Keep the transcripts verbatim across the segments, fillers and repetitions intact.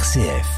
C F.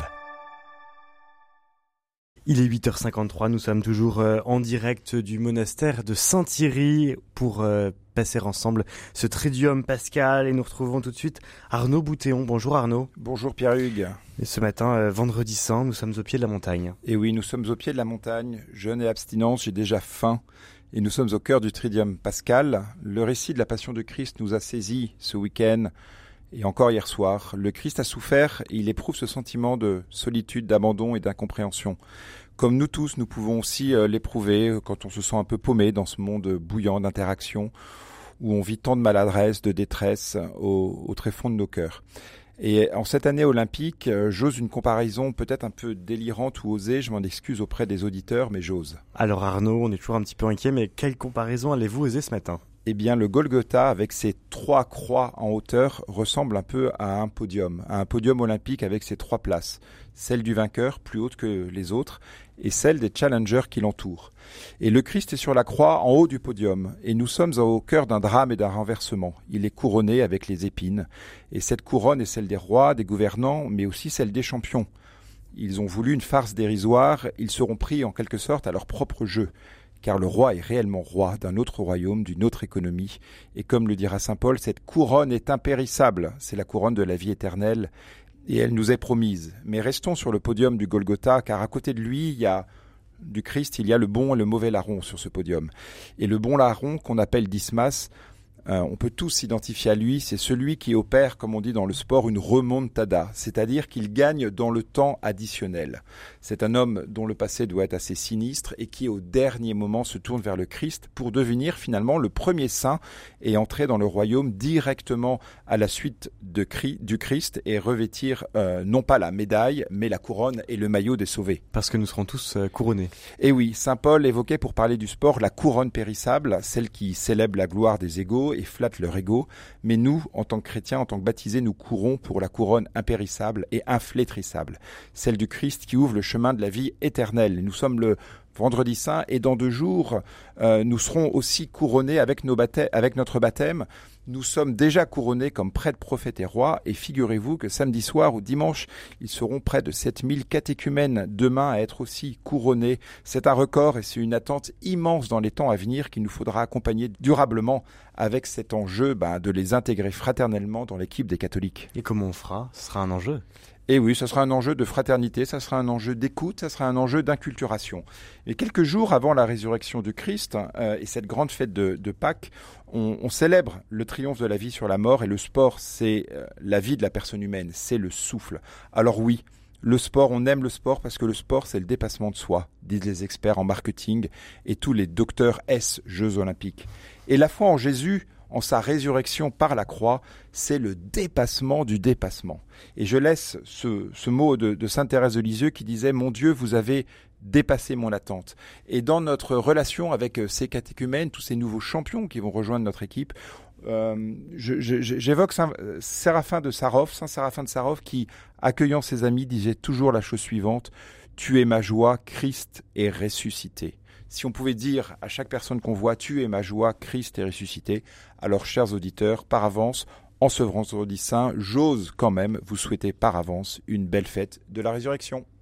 Il est huit heures cinquante-trois, nous sommes toujours euh, en direct du monastère de Saint-Thierry pour euh, passer ensemble ce Triduum Pascal et nous retrouvons tout de suite Arnaud Boutéon. Bonjour Arnaud. Bonjour Pierre-Hugues. Et ce matin, euh, vendredi saint, nous sommes au pied de la montagne. Et oui, nous sommes au pied de la montagne, jeûne et abstinence, j'ai déjà faim. Et nous sommes au cœur du Triduum Pascal. Le récit de la Passion de Christ nous a saisis ce week-end et encore hier soir. Le Christ a souffert et il éprouve ce sentiment de solitude, d'abandon et d'incompréhension. Comme nous tous, nous pouvons aussi l'éprouver quand on se sent un peu paumé dans ce monde bouillant d'interactions où on vit tant de maladresse, de détresse au, au tréfonds de nos cœurs. Et en cette année olympique, j'ose une comparaison peut-être un peu délirante ou osée, je m'en excuse auprès des auditeurs, mais j'ose. Alors Arnaud, on est toujours un petit peu inquiet, mais quelle comparaison allez-vous oser ce matin ? Eh bien, le Golgotha, avec ses trois croix en hauteur, ressemble un peu à un podium, à un podium olympique avec ses trois places. Celle du vainqueur, plus haute que les autres, et celle des challengers qui l'entourent. Et le Christ est sur la croix, en haut du podium, et nous sommes au cœur d'un drame et d'un renversement. Il est couronné avec les épines, et cette couronne est celle des rois, des gouvernants, mais aussi celle des champions. Ils ont voulu une farce dérisoire, ils seront pris en quelque sorte à leur propre jeu. Car le roi est réellement roi d'un autre royaume, d'une autre économie. Et comme le dira saint Paul, cette couronne est impérissable. C'est la couronne de la vie éternelle et elle nous est promise. Mais restons sur le podium du Golgotha, car à côté de lui, il y a du Christ, il y a le bon et le mauvais larron sur ce podium. Et le bon larron, qu'on appelle Dismas, Euh, on peut tous s'identifier à lui, c'est celui qui opère, comme on dit dans le sport, une remontada, c'est-à-dire qu'il gagne dans le temps additionnel. C'est un homme dont le passé doit être assez sinistre et qui au dernier moment se tourne vers le Christ pour devenir finalement le premier saint et entrer dans le royaume directement à la suite de, du Christ et revêtir euh, non pas la médaille, mais la couronne et le maillot des sauvés. Parce que nous serons tous euh, couronnés. Et oui, saint Paul évoquait pour parler du sport la couronne périssable, celle qui célèbre la gloire des égaux et flatte leur ego, mais nous, en tant que chrétiens, en tant que baptisés, nous courons pour la couronne impérissable et inflétrissable, celle du Christ qui ouvre le chemin de la vie éternelle. Nous sommes le vendredi saint et dans deux jours, euh, nous serons aussi couronnés avec, nos baptêmes, avec notre baptême. Nous sommes déjà couronnés comme prêtres, prophètes et rois et figurez-vous que samedi soir ou dimanche, ils seront près de sept mille catéchumènes demain à être aussi couronnés. C'est un record et c'est une attente immense dans les temps à venir qu'il nous faudra accompagner durablement avec cet enjeu bah, de les intégrer fraternellement dans l'équipe des catholiques. Et comment on fera ? Ce sera un enjeu. Et oui, ça sera un enjeu de fraternité, ça sera un enjeu d'écoute, ça sera un enjeu d'inculturation. Et quelques jours avant la résurrection du Christ euh, et cette grande fête de, de Pâques, on, on célèbre le triomphe de la vie sur la mort et le sport, c'est euh, la vie de la personne humaine, c'est le souffle. Alors oui, le sport, on aime le sport parce que le sport, c'est le dépassement de soi, disent les experts en marketing et tous les docteurs S Jeux olympiques. Et la foi en Jésus, en sa résurrection par la croix, c'est le dépassement du dépassement. Et je laisse ce, ce mot de, de sainte Thérèse de Lisieux qui disait « Mon Dieu, vous avez dépassé mon attente ». Et dans notre relation avec ces catéchumènes, tous ces nouveaux champions qui vont rejoindre notre équipe, euh, je, je, j'évoque Saint Séraphin de Sarov, Saint Séraphin de Sarov qui, accueillant ses amis, disait toujours la chose suivante « Tu es ma joie, Christ est ressuscité ». Si on pouvait dire à chaque personne qu'on voit « Tu es ma joie, Christ est ressuscité », alors chers auditeurs, par avance, en ce vendredi saint, j'ose quand même vous souhaiter par avance une belle fête de la résurrection.